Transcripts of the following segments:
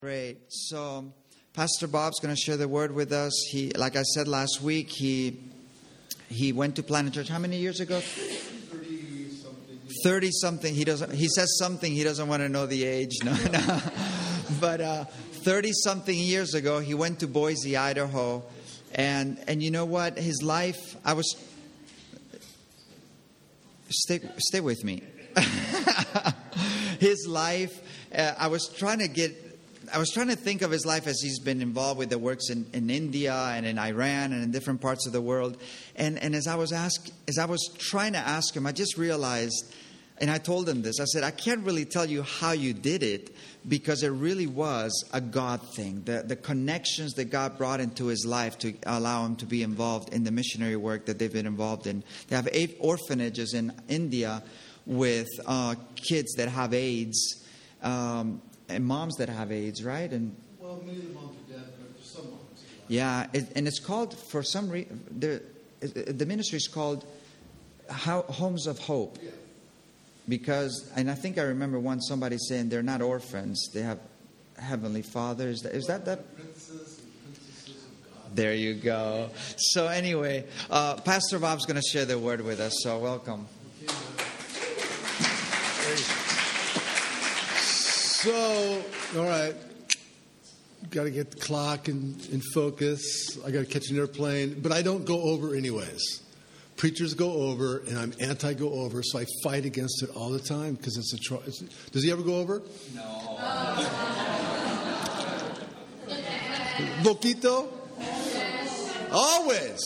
Great. So, Pastor Bob's going to share the word with us. He, like I said last week, he went to Planet Church. How many years ago? 30-something. 30-something. He says something. He doesn't want to know the age. No. But 30-something years ago, he went to Boise, Idaho, and you know what? His life. Stay with me. His life. I was trying to think of his life as he's been involved with the works in India and in Iran and in different parts of the world. And as I was trying to ask him, I just realized, and I told him this, I said, I can't really tell you how you did it because it really was a God thing. The connections that God brought into his life to allow him to be involved in the missionary work that they've been involved in. They have 8 orphanages in India with kids that have AIDS. And moms that have AIDS, right? And well, many of the moms are dead, but some moms are alive. Yeah, and it's called, for some reason, the ministry is called Homes of Hope. Yeah. Because, and I think I remember once somebody saying they're not orphans, they have Heavenly Fathers. Is that? Princes and princesses of God. There you go. So anyway, Pastor Bob's going to share the word with us, so welcome. So, all right, got to get the clock in focus. I got to catch an airplane, but I don't go over anyways. Preachers go over, and I'm anti-go over, so I fight against it all the time because it's a does he ever go over? No. Poquito? Always.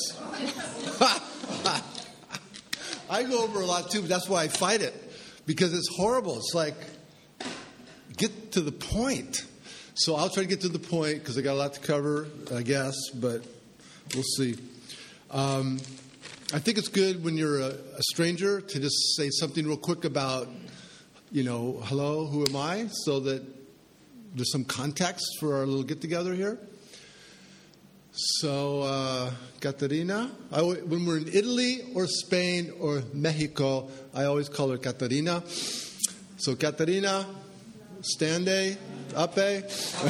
I go over a lot too, but that's why I fight it because it's horrible. It's like, get to the point. So I'll try to get to the point because I got a lot to cover, I guess, but we'll see. I think it's good when you're a stranger to just say something real quick about, hello, who am I? So that there's some context for our little get-together here. So, Catarina, when we're in Italy or Spain or Mexico, I always call her Catarina. So, Catarina, stande, ape.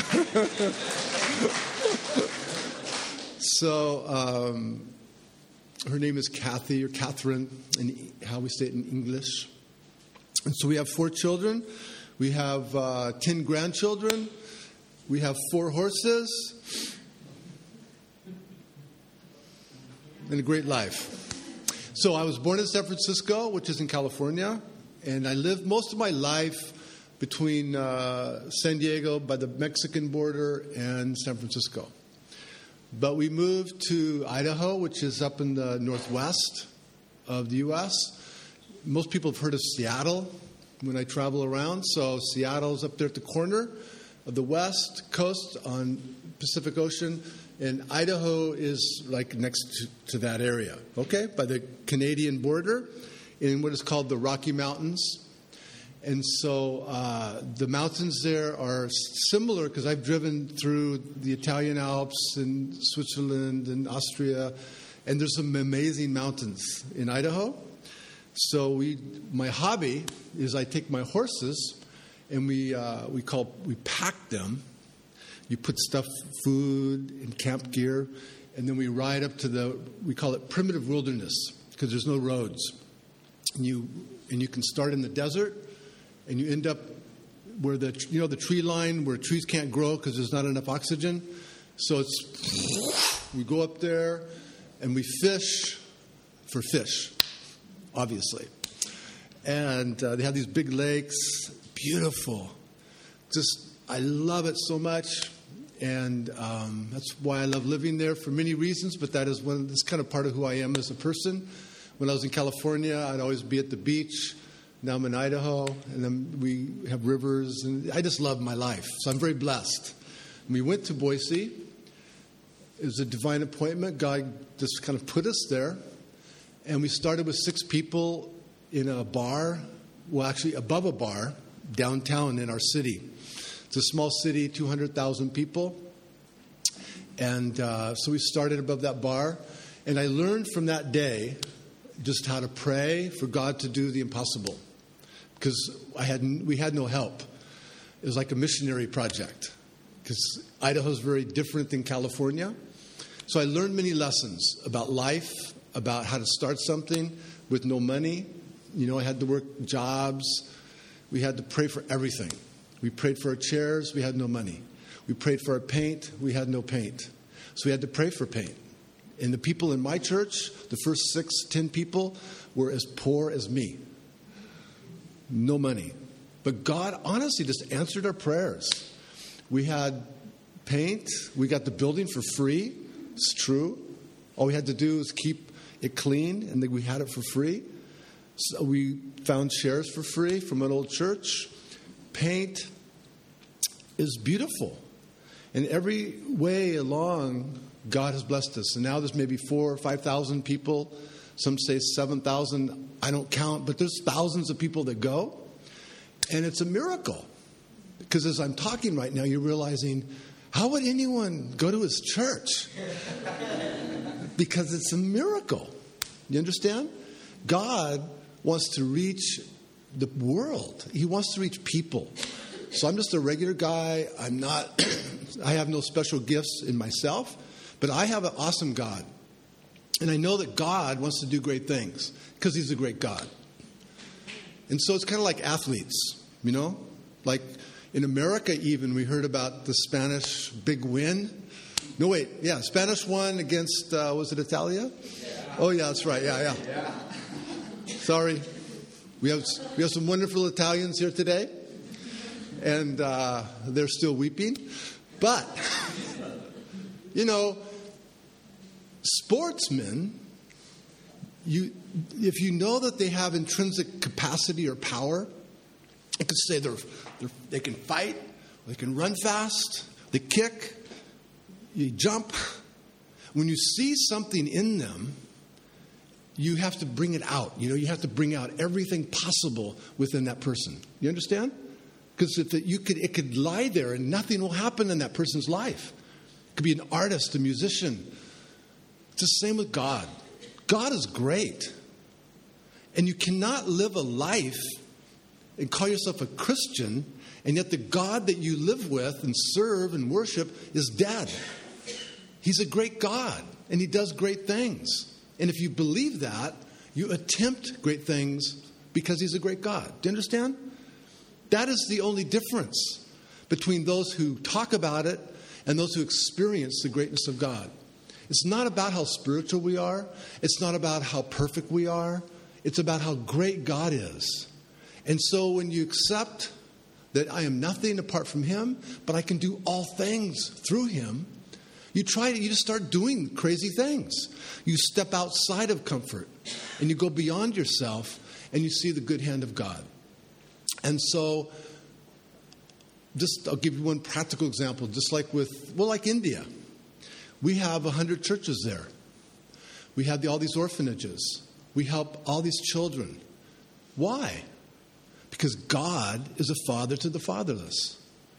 So, her name is Kathy or Catherine, in how we say it in English. And so we have 4 children. We have 10 grandchildren. We have 4 horses. And a great life. So I was born in San Francisco, which is in California. And I lived most of my life between San Diego by the Mexican border and San Francisco. But we moved to Idaho, which is up in the northwest of the U.S. Most people have heard of Seattle when I travel around. So Seattle's up there at the corner of the west coast on Pacific Ocean. And Idaho is like next to that area, okay, by the Canadian border in what is called the Rocky Mountains. And so the mountains there are similar because I've driven through the Italian Alps and Switzerland and Austria, and there's some amazing mountains in Idaho. So my hobby is I take my horses and we pack them. You put stuff, food, and camp gear, and then we ride up to we call it primitive wilderness because there's no roads. And you can start in the desert, and you end up where the tree line where trees can't grow because there's not enough oxygen. So we go up there, and we fish for fish, obviously. And they have these big lakes, beautiful. I love it so much. And that's why I love living there for many reasons, but that's kind of part of who I am as a person. When I was in California, I'd always be at the beach. Now I'm in Idaho, and then we have rivers, and I just love my life. So I'm very blessed. We went to Boise. It was a divine appointment. God just kind of put us there. And we started with 6 people in a bar, well, actually above a bar, downtown in our city. It's a small city, 200,000 people. And so we started above that bar. And I learned from that day just how to pray for God to do the impossible. Because we had no help. It was like a missionary project. because Idaho is very different than California. So I learned many lessons about life, about how to start something with no money. You know, I had to work jobs. We had to pray for everything. We prayed for our chairs. We had no money. We prayed for our paint. We had no paint. So we had to pray for paint. And the people in my church, the first 10 people, were as poor as me. No money. But God honestly just answered our prayers. We had paint. We got the building for free. It's true. All we had to do was keep it clean, and then we had it for free. So we found chairs for free from an old church. Paint is beautiful. In every way along, God has blessed us. And now there's maybe 4,000 or 5,000 people. Some say 7,000. I don't count, but there's thousands of people that go. And it's a miracle. Because as I'm talking right now, you're realizing, how would anyone go to his church? Because it's a miracle. You understand? God wants to reach the world. He wants to reach people. So I'm just a regular guy. I'm not, I have no special gifts in myself, but I have an awesome God. And I know that God wants to do great things because he's a great God. And so it's kind of like athletes, you know? Like in America even, we heard about the Spanish big win. No, wait. Yeah, Spanish won against, was it Italia? Yeah. Oh, yeah, that's right. Yeah. Sorry. We have some wonderful Italians here today. And they're still weeping. But, you know, sportsmen, if you know that they have intrinsic capacity or power, you could say they can fight, they can run fast, they kick, you jump. When you see something in them, you have to bring it out. You know, you have to bring out everything possible within that person. You understand? Because it could lie there and nothing will happen in that person's life. It could be an artist, a musician. It's the same with God. God is great. And you cannot live a life and call yourself a Christian, and yet the God that you live with and serve and worship is dead. He's a great God, and he does great things. And if you believe that, you attempt great things because he's a great God. Do you understand? That is the only difference between those who talk about it and those who experience the greatness of God. It's not about how spiritual we are. It's not about how perfect we are. It's about how great God is. And so when you accept that I am nothing apart from him, but I can do all things through him, you just start doing crazy things. You step outside of comfort and you go beyond yourself and you see the good hand of God. And so, I'll give you one practical example, just like like India. We have 100 churches there. We have all these orphanages. We help all these children. Why? Because God is a father to the fatherless.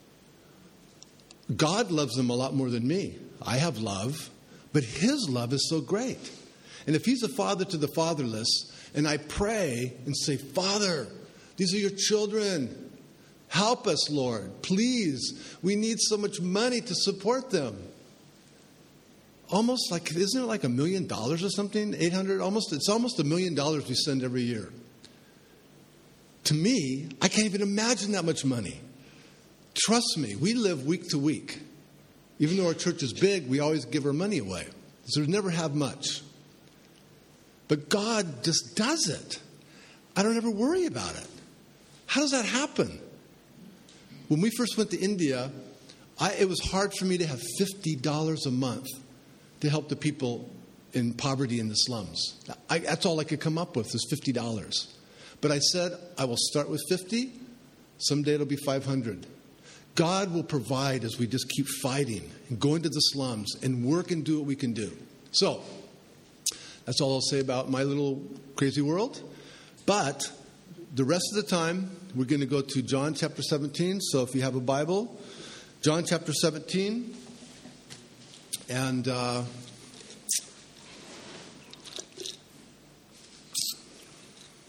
God loves them a lot more than me. I have love, but his love is so great. And if he's a father to the fatherless, and I pray and say, Father, these are your children. Help us, Lord. Please. We need so much money to support them. Almost like, isn't it like $1 million or something? 800, almost. It's almost $1 million we send every year. To me, I can't even imagine that much money. Trust me, we live week to week. Even though our church is big, we always give our money away. So we never have much. But God just does it. I don't ever worry about it. How does that happen? When we first went to India, it was hard for me to have $50 a month to help the people in poverty in the slums. That's all I could come up with was $50. But I said, I will start with 50. Someday it'll be 500. God will provide as we just keep fighting and go into the slums and work and do what we can do. So, that's all I'll say about my little crazy world. But the rest of the time, we're going to go to John chapter 17. So if you have a Bible, John chapter 17. And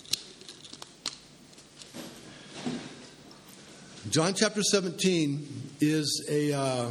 John chapter 17 is a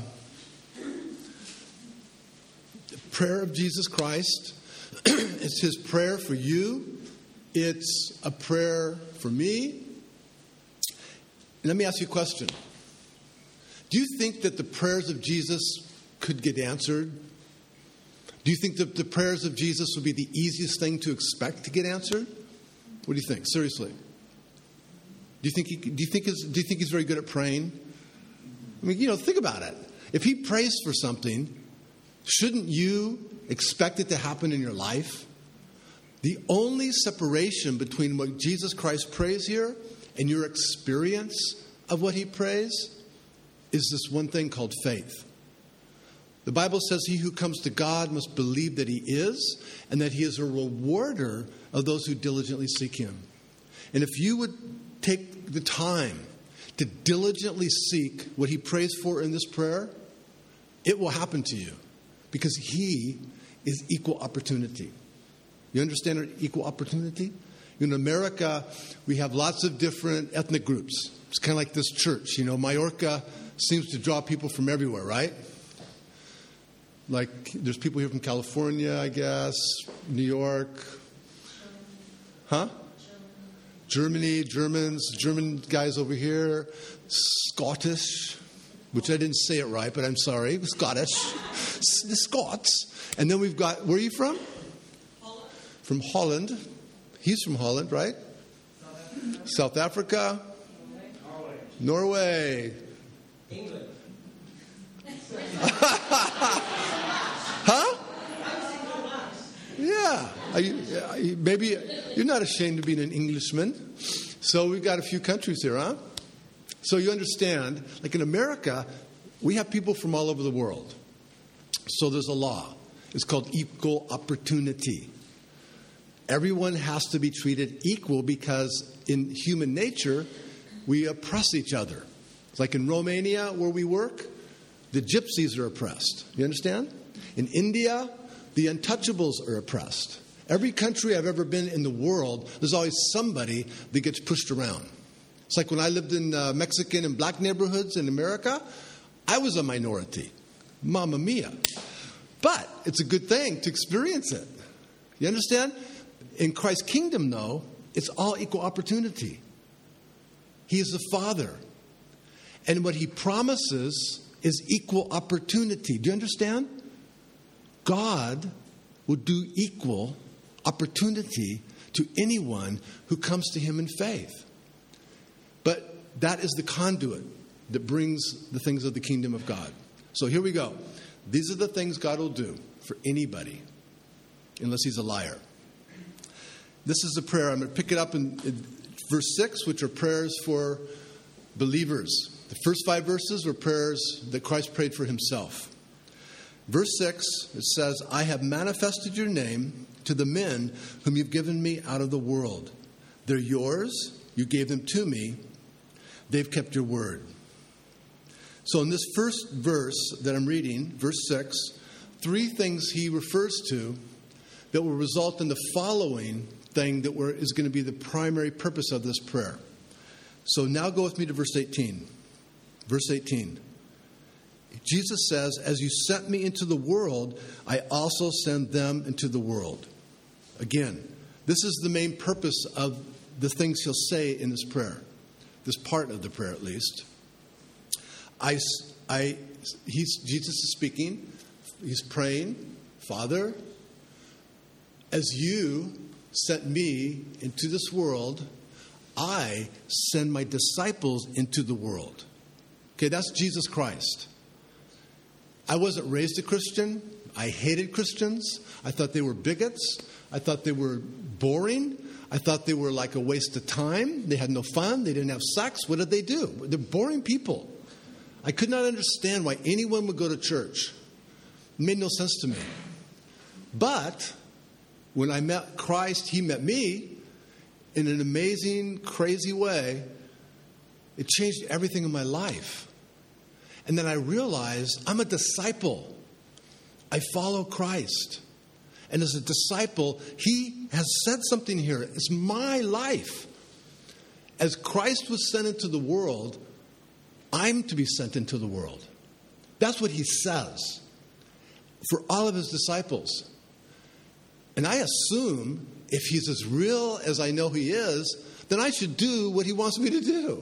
prayer of Jesus Christ. It's his prayer for you. It's a prayer for me. Let me ask you a question. Do you think that the prayers of Jesus could get answered? Do you think that the prayers of Jesus would be the easiest thing to expect to get answered? What do you think? Seriously. Do you think he's very good at praying? I mean, think about it. If he prays for something, shouldn't you expect it to happen in your life? The only separation between what Jesus Christ prays here and your experience of what he prays is this one thing called faith. The Bible says he who comes to God must believe that he is, and that he is a rewarder of those who diligently seek him. And if you would take the time to diligently seek what he prays for in this prayer, it will happen to you, because he is equal opportunity. You understand equal opportunity? In America, we have lots of different ethnic groups. It's kind of like this church. Mallorca seems to draw people from everywhere, right? Like, there's people here from California, I guess, New York. Huh? Germany, Germans, German guys over here, Scottish, which I didn't say it right, but I'm sorry, Scottish, the Scots. And then we've got, where are you from? Holland. From Holland. He's from Holland, right? South Africa. Norway. England. Huh? Yeah. Maybe you're not ashamed of being an Englishman. So we've got a few countries here, huh? So you understand, like in America, we have people from all over the world. So there's a law. It's called equal opportunity. Everyone has to be treated equal because in human nature, we oppress each other. It's like in Romania, where we work, the gypsies are oppressed. You understand? In India, the untouchables are oppressed. Every country I've ever been in the world, there's always somebody that gets pushed around. It's like when I lived in Mexican and black neighborhoods in America, I was a minority. Mamma mia. But it's a good thing to experience it. You understand? In Christ's kingdom, though, it's all equal opportunity. He is the Father. And what he promises is equal opportunity. Do you understand? God will do equal opportunity to anyone who comes to him in faith. But that is the conduit that brings the things of the kingdom of God. So here we go. These are the things God will do for anybody, unless he's a liar. This is the prayer. I'm going to pick it up in verse 6, which are prayers for believers. The first 5 verses were prayers that Christ prayed for himself. Verse 6, it says, I have manifested your name to the men whom you've given me out of the world. They're yours. You gave them to me. They've kept your word. So in this first verse that I'm reading, verse 6, 3 things he refers to that will result in the following thing that is going to be the primary purpose of this prayer. So now go with me to verse 18. Verse 18. Jesus says, as you sent me into the world, I also send them into the world. Again, this is the main purpose of the things he'll say in this prayer. This part of the prayer, at least. Jesus is speaking. He's praying, Father, as you sent me into this world, I send my disciples into the world. Okay, that's Jesus Christ. I wasn't raised a Christian. I hated Christians. I thought they were bigots. I thought they were boring. I thought they were like a waste of time. They had no fun. They didn't have sex. What did they do? They're boring people. I could not understand why anyone would go to church. It made no sense to me. But when I met Christ, he met me in an amazing, crazy way. It changed everything in my life. And then I realized I'm a disciple. I follow Christ. And as a disciple, he has said something here. It's my life. As Christ was sent into the world, I'm to be sent into the world. That's what he says for all of his disciples. And I assume if he's as real as I know he is, then I should do what he wants me to do.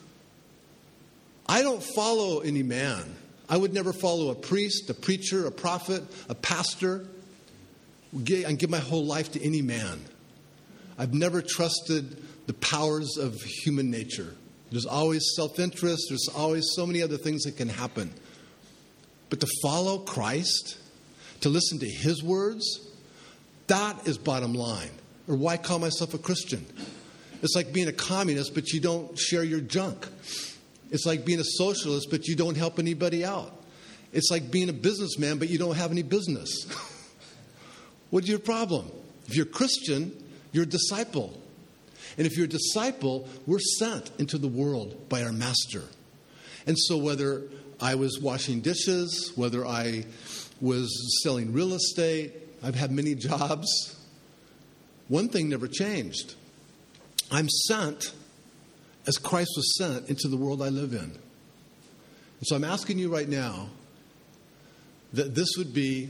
I don't follow any man. I would never follow a priest, a preacher, a prophet, a pastor, and give my whole life to any man. I've never trusted the powers of human nature. There's always self-interest. There's always so many other things that can happen. But to follow Christ, to listen to his words, that is bottom line. Or why call myself a Christian? It's like being a communist, but you don't share your junk. It's like being a socialist, but you don't help anybody out. It's like being a businessman, but you don't have any business. What's your problem? If you're a Christian, you're a disciple. And if you're a disciple, we're sent into the world by our master. And so whether I was washing dishes, whether I was selling real estate, I've had many jobs, one thing never changed. I'm sent as Christ was sent into the world I live in. And so I'm asking you right now that this would be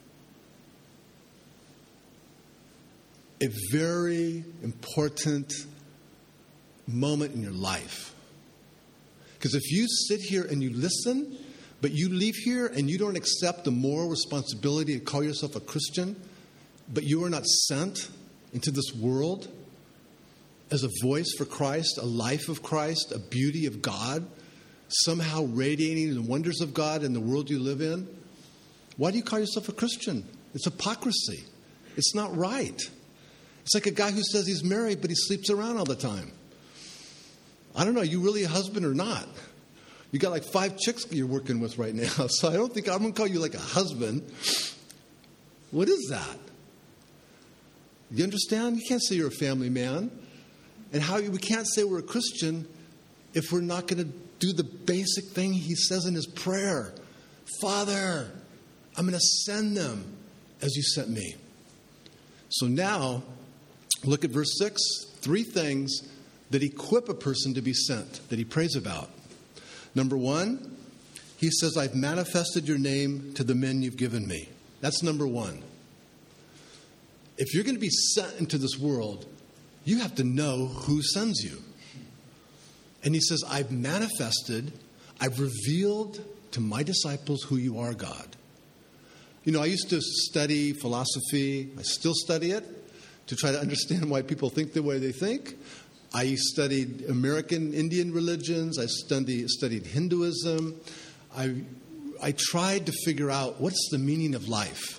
a very important moment in your life. Because if you sit here and you listen, but you leave here and you don't accept the moral responsibility to call yourself a Christian, but you are not sent into this world as a voice for Christ, a life of Christ, a beauty of God, somehow radiating the wonders of God in the world you live in, why do you call yourself a Christian? It's hypocrisy. It's not right. It's like a guy who says he's married, but he sleeps around all the time. I don't know, are you really a husband or not? You got like 5 chicks you're working with right now, so I don't think I'm going to call you like a husband. What is that? You understand? You can't say you're a family man. And we can't say we're a Christian if we're not going to do the basic thing he says in his prayer. Father, I'm going to send them as you sent me. So now, look at verse 6. 3 things that equip a person to be sent, that he prays about. Number 1, he says, I've manifested your name to the men you've given me. That's number 1. If you're going to be sent into this world, you have to know who sends you. And he says, I've manifested, I've revealed to my disciples who you are, God. You know, I used to study philosophy. I still study it to try to understand why people think the way they think. I studied American Indian religions. I studied Hinduism. I tried to figure out what's the meaning of life.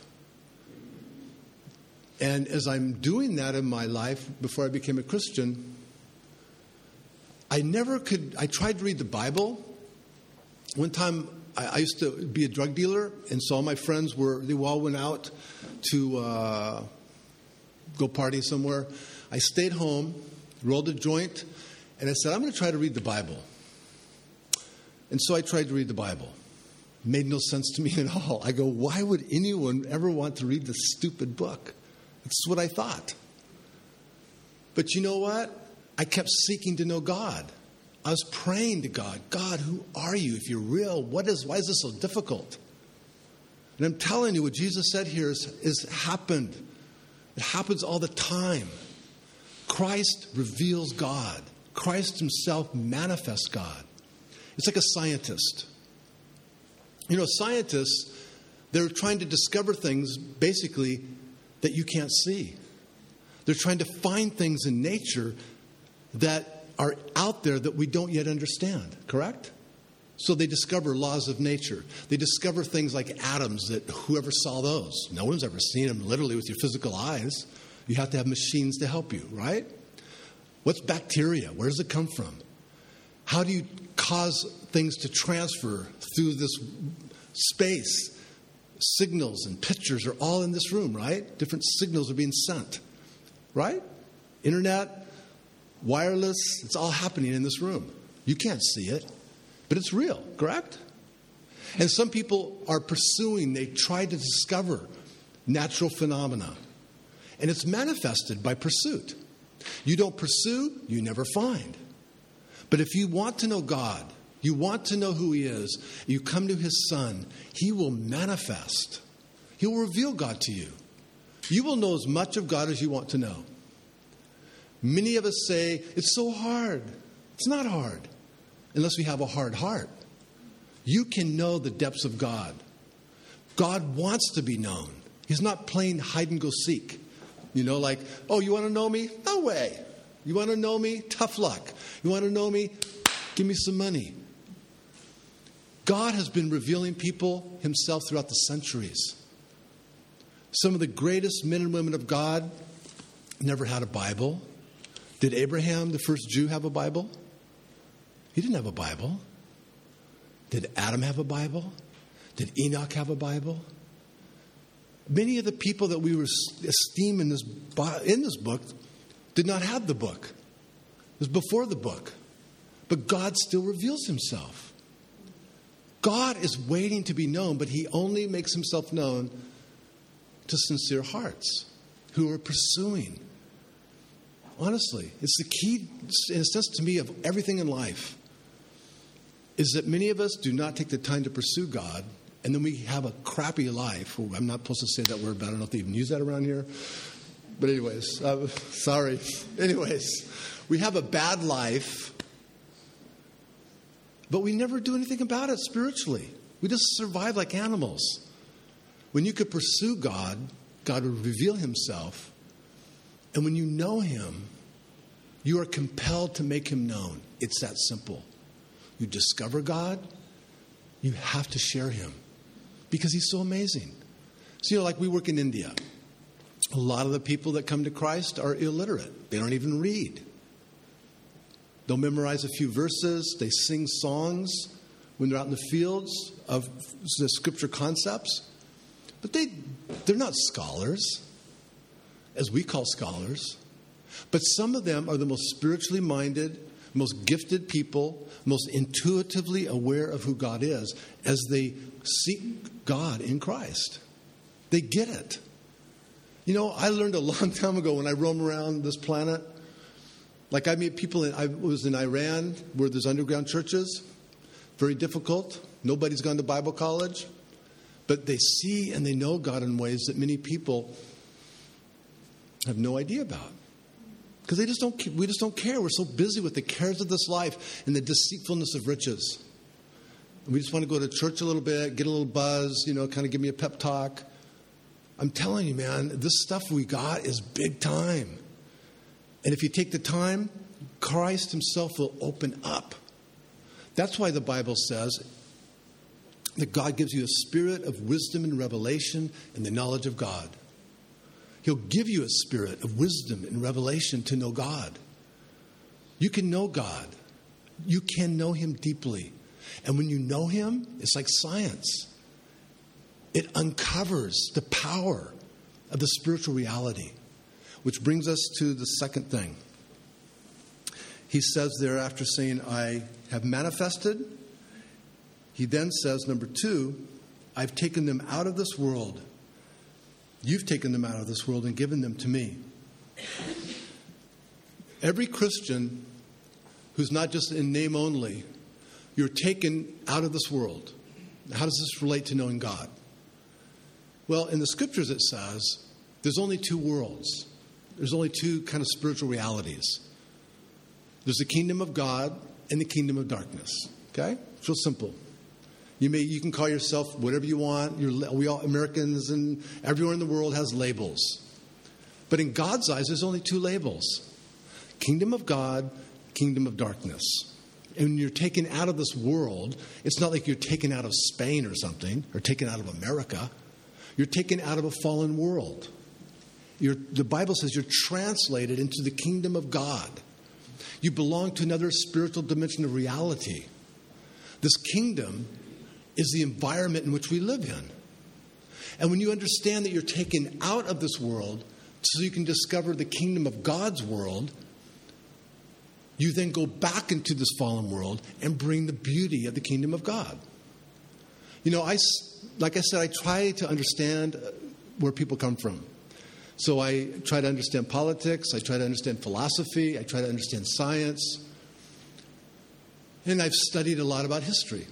And as I'm doing that in my life before I became a Christian, I tried to read the Bible. One time I used to be a drug dealer, and so all my friends they all went out to go party somewhere. I stayed home, rolled a joint, and I said, I'm going to try to read the Bible. And so I tried to read the Bible. It made no sense to me at all. I go, why would anyone ever want to read this stupid book? That's what I thought. But you know what? I kept seeking to know God. I was praying to God. God, who are you? If you're real, why is this so difficult? And I'm telling you, what Jesus said here is happened. It happens all the time. Christ reveals God. Christ himself manifests God. It's like a scientist. You know, scientists, they're trying to discover things, basically, that you can't see. They're trying to find things in nature that are out there that we don't yet understand, correct? So they discover laws of nature. They discover things like atoms that whoever saw those? No one's ever seen them literally with your physical eyes. You have to have machines to help you, right? What's bacteria? Where does it come from? How do you cause things to transfer through this space? Signals and pictures are all in this room, right? Different signals are being sent, right? Internet, wireless, it's all happening in this room. You can't see it, but it's real, correct? And some people are they try to discover natural phenomena. And it's manifested by pursuit. You don't pursue, you never find. But if you want to know God, you want to know who he is, you come to his Son, he will manifest. He will reveal God to you. You will know as much of God as you want to know. Many of us say, it's so hard. It's not hard, unless we have a hard heart. You can know the depths of God. God wants to be known. He's not playing hide and go seek. Like, oh, you want to know me? No way. You want to know me? Tough luck. You want to know me? Give me some money. God has been revealing people himself throughout the centuries. Some of the greatest men and women of God never had a Bible. Did Abraham, the first Jew, have a Bible? He didn't have a Bible. Did Adam have a Bible? Did Enoch have a Bible? Many of the people that we esteem in this book did not have the book. It was before the book. But God still reveals himself. God is waiting to be known, but he only makes himself known to sincere hearts who are pursuing. Honestly, it's the key, in a sense, to me, of everything in life, is that many of us do not take the time to pursue God, and then we have a crappy life. Oh, I'm not supposed to say that word, but I don't know if they even use that around here. But anyways, sorry. Anyways, we have a bad life, but we never do anything about it spiritually. We just survive like animals. When you could pursue God, God would reveal himself. And when you know him, you are compelled to make him known. It's that simple. You discover God, you have to share him because he's so amazing. So, like we work in India. A lot of the people that come to Christ are illiterate. They don't even read. They'll memorize a few verses. They sing songs when they're out in the fields of the scripture concepts. But they're not scholars, as we call scholars. But some of them are the most spiritually minded, most gifted people, most intuitively aware of who God is as they seek God in Christ. They get it. I learned a long time ago when I roam around this planet, like I meet people, I was in Iran where there's underground churches, very difficult. Nobody's gone to Bible college, but they see and they know God in ways that many people have no idea about. Because we just don't care. We're so busy with the cares of this life and the deceitfulness of riches. We just want to go to church a little bit, get a little buzz, kind of give me a pep talk. I'm telling you, man, this stuff we got is big time. And if you take the time, Christ himself will open up. That's why the Bible says that God gives you a spirit of wisdom and revelation and the knowledge of God. He'll give you a spirit of wisdom and revelation to know God. You can know God. You can know him deeply. And when you know him, it's like science. It uncovers the power of the spiritual reality, which brings us to the second thing. He says there, after saying, I have manifested, he then says, number 2, I've taken them out of this world. You've taken them out of this world and given them to me. Every Christian who's not just in name only, you're taken out of this world. How does this relate to knowing God? Well, in the scriptures it says there's only 2 worlds. There's only 2 kind of spiritual realities. There's the kingdom of God and the kingdom of darkness. Okay? It's real simple. You can call yourself whatever you want. We all, Americans and everywhere in the world has labels. But in God's eyes, there's only 2 labels. Kingdom of God, kingdom of darkness. And when you're taken out of this world, it's not like you're taken out of Spain or something, or taken out of America. You're taken out of a fallen world. The Bible says you're translated into the kingdom of God. You belong to another spiritual dimension of reality. This kingdom is the environment in which we live in. And when you understand that you're taken out of this world so you can discover the kingdom of God's world, you then go back into this fallen world and bring the beauty of the kingdom of God. Like I said, I try to understand where people come from. So I try to understand politics. I try to understand philosophy. I try to understand science. And I've studied a lot about history.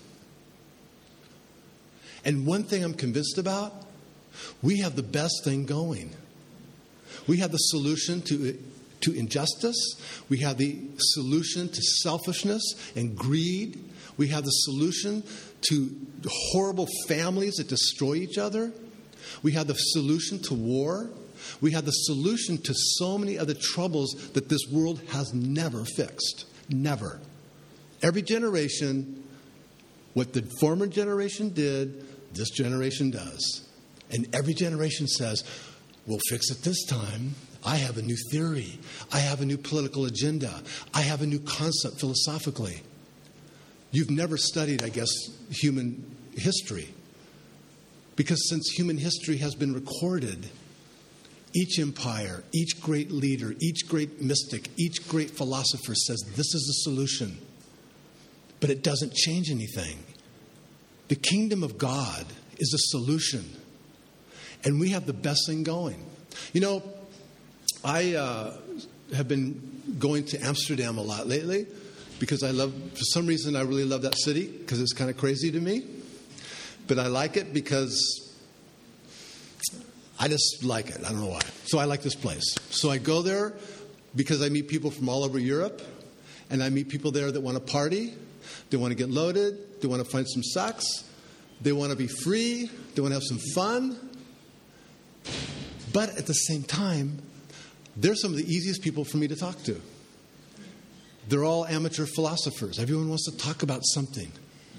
And one thing I'm convinced about, we have the best thing going. We have the solution to injustice. We have the solution to selfishness and greed. We have the solution to horrible families that destroy each other. We have the solution to war. We have the solution to so many other troubles that this world has never fixed. Never. Every generation, what the former generation did, this generation does. And every generation says, we'll fix it this time. I have a new theory. I have a new political agenda. I have a new concept philosophically. You've never studied, I guess, human history. Because since human history has been recorded, each empire, each great leader, each great mystic, each great philosopher says this is the solution. But it doesn't change anything. The kingdom of God is a solution. And we have the best thing going. You know, I have been going to Amsterdam a lot lately because for some reason, I really love that city because it's kind of crazy to me. But I like it because I just like it. I don't know why. So I like this place. So I go there because I meet people from all over Europe. And I meet people there that want to party. They want to get loaded. They want to find some sex. They want to be free. They want to have some fun. But at the same time, they're some of the easiest people for me to talk to. They're all amateur philosophers. Everyone wants to talk about something.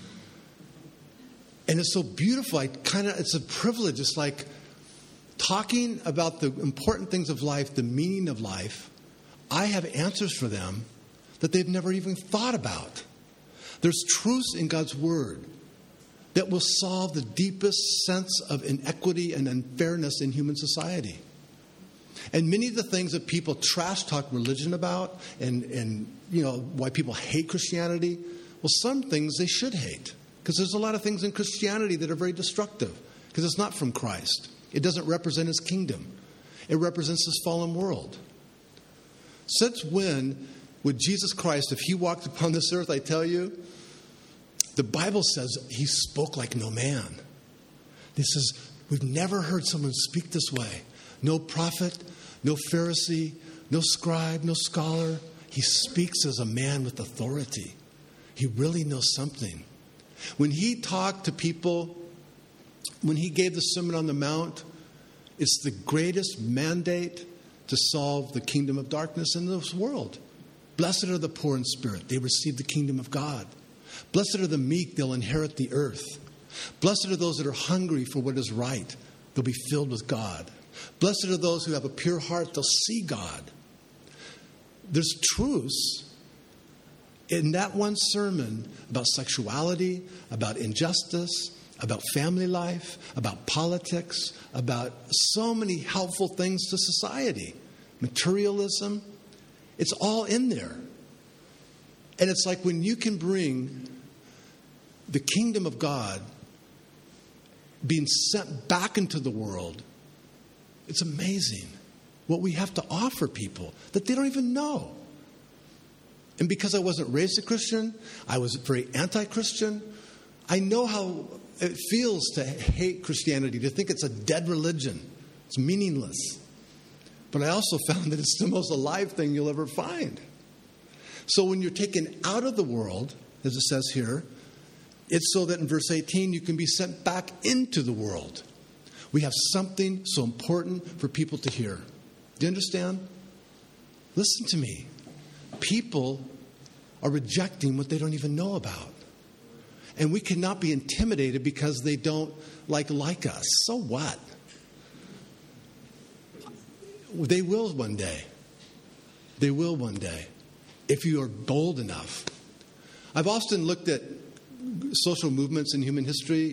And it's so beautiful. It's a privilege. It's like talking about the important things of life, the meaning of life. I have answers for them that they've never even thought about. There's truths in God's Word that will solve the deepest sense of inequity and unfairness in human society. And many of the things that people trash talk religion about and why people hate Christianity, well, some things they should hate. Because there's a lot of things in Christianity that are very destructive. Because it's not from Christ. It doesn't represent His kingdom. It represents this fallen world. Since when would Jesus Christ, if He walked upon this earth, I tell you, the Bible says He spoke like no man. This is, we've never heard someone speak this way. No prophet, no Pharisee, no scribe, no scholar. He speaks as a man with authority. He really knows something. When He talked to people, when He gave the Sermon on the Mount, it's the greatest mandate to solve the kingdom of darkness in this world. Blessed are the poor in spirit. They receive the kingdom of God. Blessed are the meek. They'll inherit the earth. Blessed are those that are hungry for what is right. They'll be filled with God. Blessed are those who have a pure heart. They'll see God. There's truths in that one sermon about sexuality, about injustice, about family life, about politics, about so many helpful things to society. Materialism. It's all in there. And it's like when you can bring the kingdom of God being sent back into the world, it's amazing what we have to offer people that they don't even know. And because I wasn't raised a Christian, I was very anti-Christian. I know how it feels to hate Christianity, to think it's a dead religion. It's meaningless. But I also found that it's the most alive thing you'll ever find. So when you're taken out of the world, as it says here, it's so that in verse 18 you can be sent back into the world. We have something so important for people to hear. Do you understand? Listen to me. People are rejecting what they don't even know about. And we cannot be intimidated because they don't like us. So what? They will one day. They will one day. If you are bold enough. I've often looked at social movements in human history,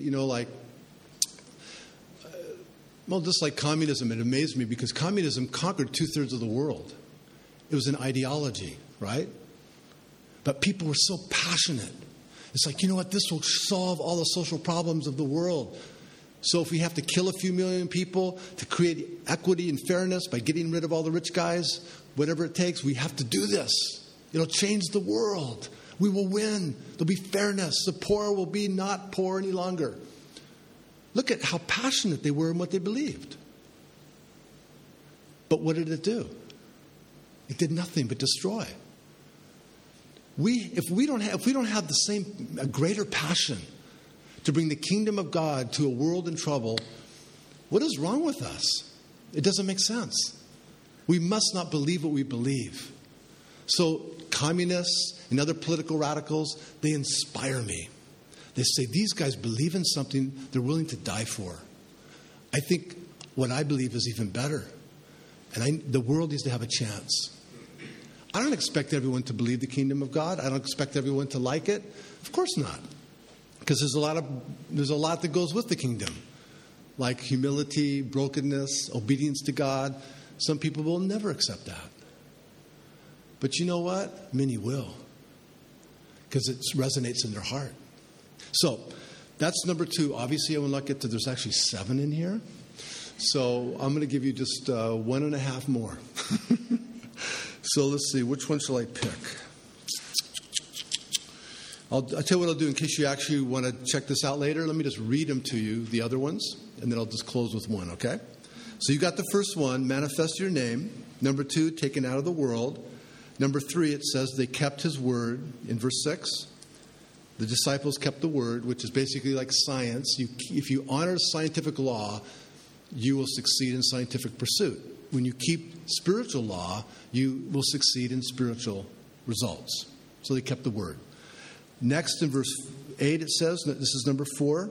just like communism. It amazed me because communism conquered 2/3 of the world. It was an ideology, right? But people were so passionate. It's like, you know what? This will solve all the social problems of the world. So if we have to kill a few million people to create equity and fairness by getting rid of all the rich guys, whatever it takes, we have to do this. It'll change the world. We will win. There'll be fairness. The poor will be not poor any longer. Look at how passionate they were in what they believed. But what did it do? It did nothing but destroy. If we don't have the same, a greater passion to bring the kingdom of God to a world in trouble, what is wrong with us? It doesn't make sense. We must not believe what we believe. So communists and other political radicals, they inspire me. They say, these guys believe in something they're willing to die for. I think what I believe is even better. And the world needs to have a chance. I don't expect everyone to believe the kingdom of God. I don't expect everyone to like it. Of course not. Because there's a lot that goes with the kingdom. Like humility, brokenness, obedience to God. Some people will never accept that. But you know what? Many will. Because it resonates in their heart. So, that's number 2. Obviously, I will not get to, there's actually 7 in here. So, I'm going to give you just 1.5 more. So, let's see. Which one shall I pick? I'll tell you what I'll do in case you actually want to check this out later. Let me just read them to you, the other ones, and then I'll just close with one, okay? So, you got the first one, manifest your name. Number 2, taken out of the world. Number 3, it says they kept his word in verse 6. The disciples kept the word, which is basically like science. If you honor scientific law, you will succeed in scientific pursuit. When you keep spiritual law, you will succeed in spiritual results. So they kept the word. Next, in verse 8, it says, this is number 4.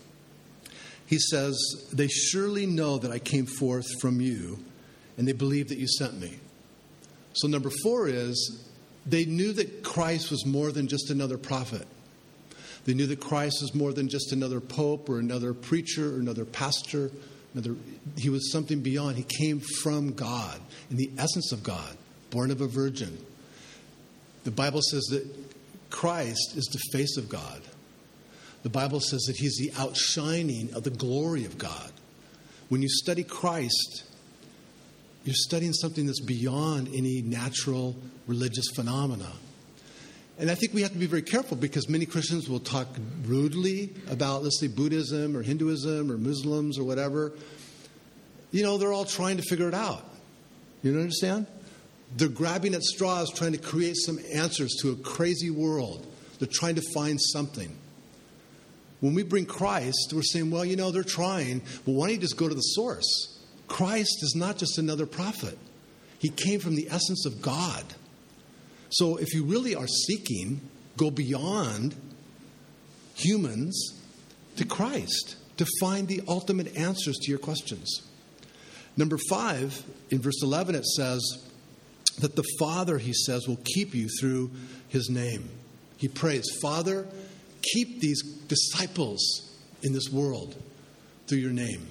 He says, they surely know that I came forth from you, and they believe that you sent me. So number 4 is, they knew that Christ was more than just another prophet. They knew that Christ was more than just another pope or another preacher or another pastor. He was something beyond. He came from God, in the essence of God, born of a virgin. The Bible says that Christ is the face of God. The Bible says that he's the outshining of the glory of God. When you study Christ, you're studying something that's beyond any natural religious phenomena. And I think we have to be very careful because many Christians will talk rudely about, let's say, Buddhism or Hinduism or Muslims or whatever. You know, they're all trying to figure it out. You understand? They're grabbing at straws, trying to create some answers to a crazy world. They're trying to find something. When we bring Christ, we're saying, well, you know, they're trying. Well, why don't you just go to the source? Christ is not just another prophet. He came from the essence of God. So if you really are seeking, go beyond humans to Christ to find the ultimate answers to your questions. Number 5, in verse 11, it says that the Father, he says, will keep you through his name. He prays, Father, keep these disciples in this world through your name.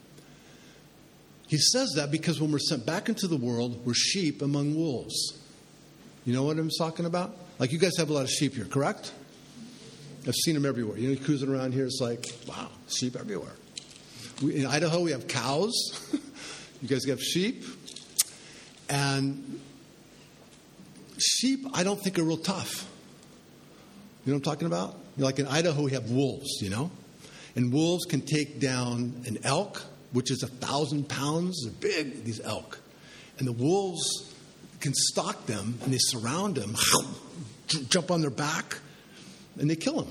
He says that because when we're sent back into the world, we're sheep among wolves. You know what I'm talking about? Like, you guys have a lot of sheep here, correct? I've seen them everywhere. You know, cruising around here, it's like, wow, sheep everywhere. In Idaho, we have cows. You guys have sheep. And sheep, I don't think, are real tough. You know what I'm talking about? Like in Idaho, we have wolves, you know? And wolves can take down an elk, which is 1,000 pounds. They're big, these elk. And the wolves can stalk them, and they surround them, jump on their back, and they kill them.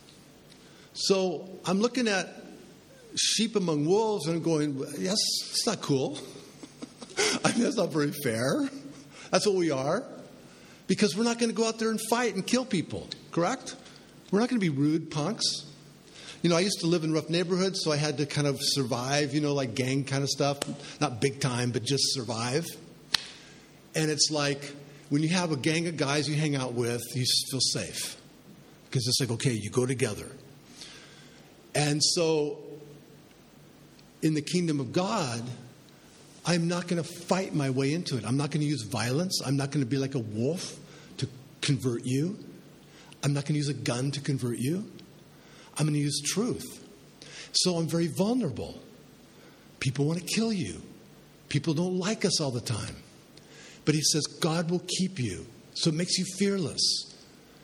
So I'm looking at sheep among wolves, and I'm going, yes, it's not cool. I mean, that's not very fair. That's what we are. Because we're not going to go out there and fight and kill people, correct? We're not going to be rude punks. You know, I used to live in rough neighborhoods, so I had to kind of survive, you know, like gang kind of stuff. Not big time, but just survive. And it's like, when you have a gang of guys you hang out with, you feel safe. Because it's like, okay, you go together. And so, in the kingdom of God, I'm not going to fight my way into it. I'm not going to use violence. I'm not going to be like a wolf to convert you. I'm not going to use a gun to convert you. I'm going to use truth. So I'm very vulnerable. People want to kill you. People don't like us all the time. But he says, God will keep you. So it makes you fearless.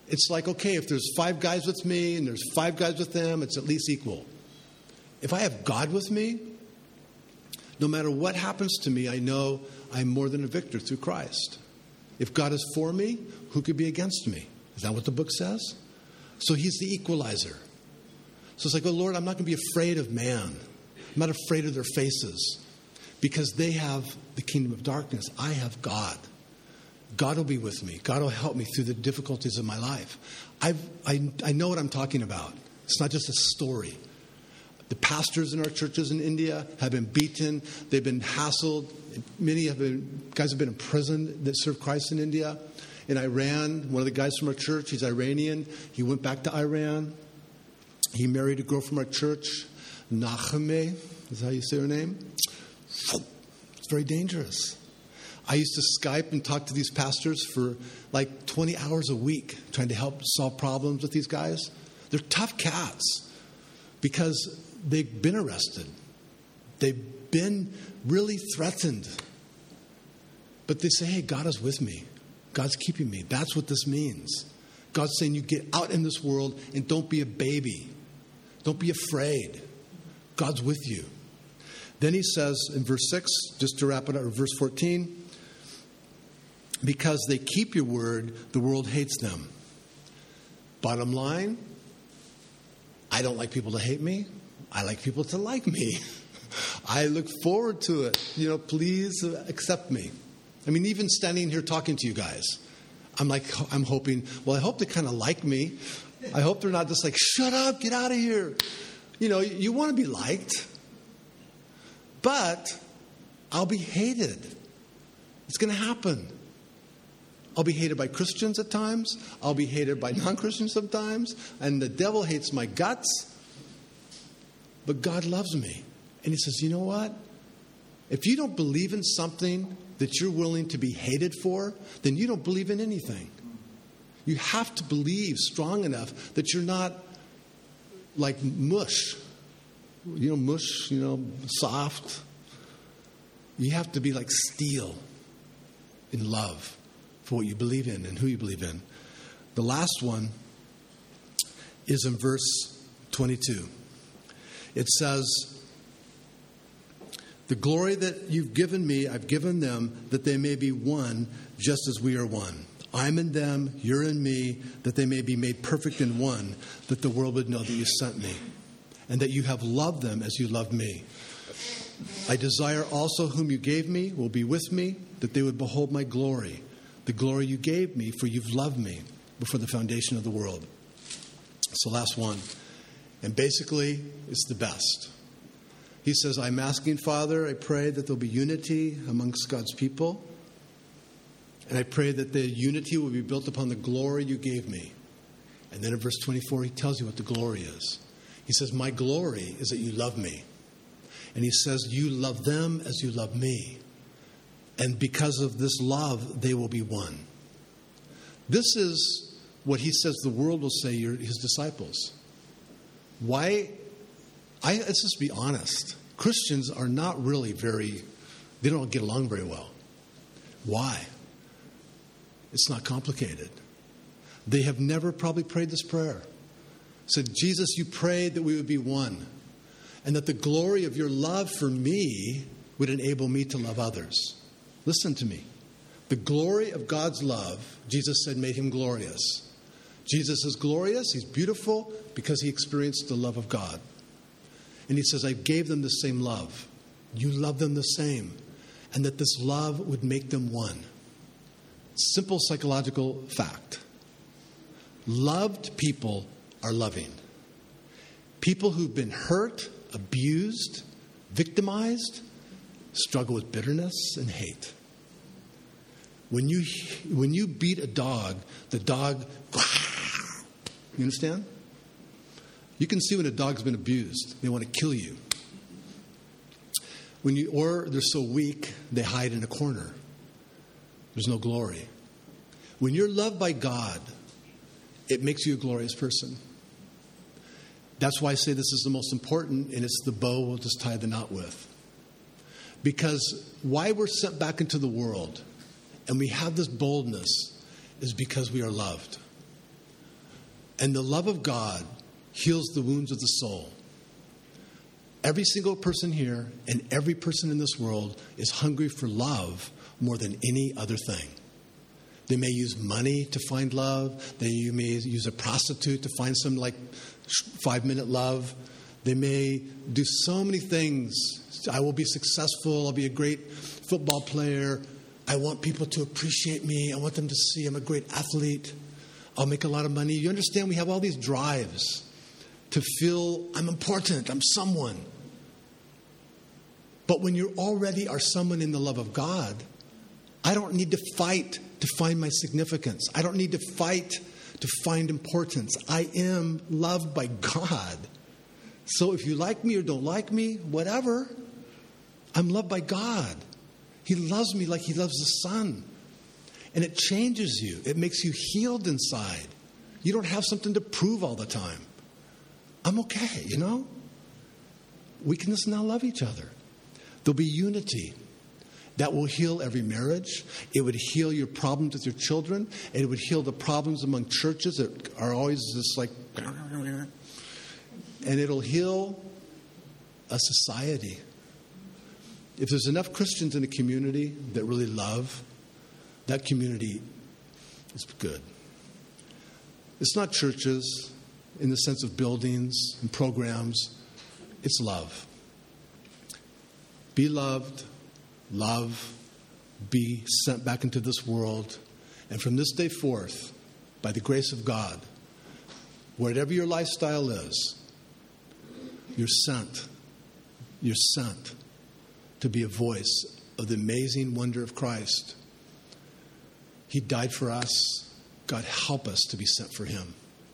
It's like, okay, if there's 5 guys with me and there's 5 guys with them, it's at least equal. If I have God with me, no matter what happens to me, I know I'm more than a victor through Christ. If God is for me, who could be against me? Is that what the book says? So he's the equalizer. So it's like, oh, Lord, I'm not going to be afraid of man. I'm not afraid of their faces because they have the kingdom of darkness. I have God. God will be with me. God will help me through the difficulties of my life. I know what I'm talking about. It's not just a story. The pastors in our churches in India have been beaten. They've been hassled. Many guys have been in prison that serve Christ in India. In Iran, one of the guys from our church, he's Iranian. He went back to Iran. He married a girl from our church, Nachame, is how you say her name. It's very dangerous. I used to Skype and talk to these pastors for like 20 hours a week, trying to help solve problems with these guys. They're tough cats because they've been arrested. They've been really threatened. But they say, hey, God is with me. God's keeping me. That's what this means. God's saying you get out in this world and don't be a baby. Don't be afraid. God's with you. Then he says in verse 6, just to wrap it up, or verse 14, because they keep your word, the world hates them. Bottom line, I don't like people to hate me. I like people to like me. I look forward to it. Please accept me. I mean, even standing here talking to you guys, I'm hoping, well, I hope they kind of like me. I hope they're not just like, shut up, get out of here. You want to be liked. But I'll be hated. It's going to happen. I'll be hated by Christians at times. I'll be hated by non-Christians sometimes. And the devil hates my guts. But God loves me. And he says, you know what? If you don't believe in something that you're willing to be hated for, then you don't believe in anything. You have to believe strong enough that you're not like mush. Mush, soft. You have to be like steel in love for what you believe in and who you believe in. The last one is in verse 22. It says, the glory that you've given me, I've given them, that they may be one, just as we are one. I'm in them, you're in me, that they may be made perfect in one, that the world would know that you sent me, and that you have loved them as you loved me. I desire also whom you gave me will be with me, that they would behold my glory, the glory you gave me, for you've loved me before the foundation of the world. It's the last one. And basically, it's the best. He says, I'm asking, Father, I pray that there'll be unity amongst God's people. And I pray that the unity will be built upon the glory you gave me. And then in verse 24, he tells you what the glory is. He says, my glory is that you love me. And he says, you love them as you love me. And because of this love, they will be one. This is what he says the world will say you're his disciples. Why? Let's just be honest. Christians are not really they don't get along very well. Why? It's not complicated. They have never probably prayed this prayer. Said, Jesus, you prayed that we would be one. And that the glory of your love for me would enable me to love others. Listen to me. The glory of God's love, Jesus said, made him glorious. Jesus is glorious. He's beautiful because he experienced the love of God. And he says, I gave them the same love. You love them the same. And that this love would make them one. Simple psychological fact. Loved people are loving. People who've been hurt, abused, victimized, struggle with bitterness and hate. When you beat a dog, the dog, you understand? You can see when a dog's been abused. They want to kill you. Or they're so weak, they hide in a corner. There's no glory. When you're loved by God, it makes you a glorious person. That's why I say this is the most important, and it's the bow we'll just tie the knot with. Because why we're sent back into the world and we have this boldness is because we are loved. And the love of God heals the wounds of the soul. Every single person here and every person in this world is hungry for love more than any other thing. They may use money to find love. You may use a prostitute to find some 5-minute love. They may do so many things. I will be successful. I'll be a great football player. I want people to appreciate me. I want them to see I'm a great athlete. I'll make a lot of money. You understand, we have all these drives to feel I'm important, I'm someone. But when you already are someone in the love of God, I don't need to fight to find my significance. I don't need to fight to find importance. I am loved by God. So if you like me or don't like me, whatever, I'm loved by God. He loves me like he loves the sun. And it changes you. It makes you healed inside. You don't have something to prove all the time. I'm okay, you know? We can just now love each other. There'll be unity. That will heal every marriage. It would heal your problems with your children. And it would heal the problems among churches that are always just like... And it'll heal a society. If there's enough Christians in a community that really love, that community is good. It's not churches in the sense of buildings and programs. It's love. Be loved, love, be sent back into this world. And from this day forth, by the grace of God, whatever your lifestyle is, you're sent. You're sent to be a voice of the amazing wonder of Christ. He died for us. God, help us to be sent for him.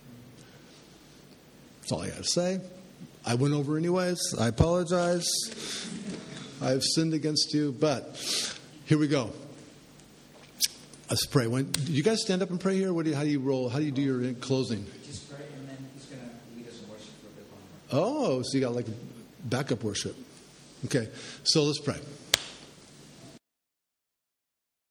That's all I got to say. I went over anyways. I apologize. I have sinned against you, but here we go. Let's pray. Do you guys stand up and pray here? How do you roll? How do you do your closing? Just pray, and then he's going to lead us in worship for a bit longer. Oh, so you got like backup worship. Okay, so let's pray.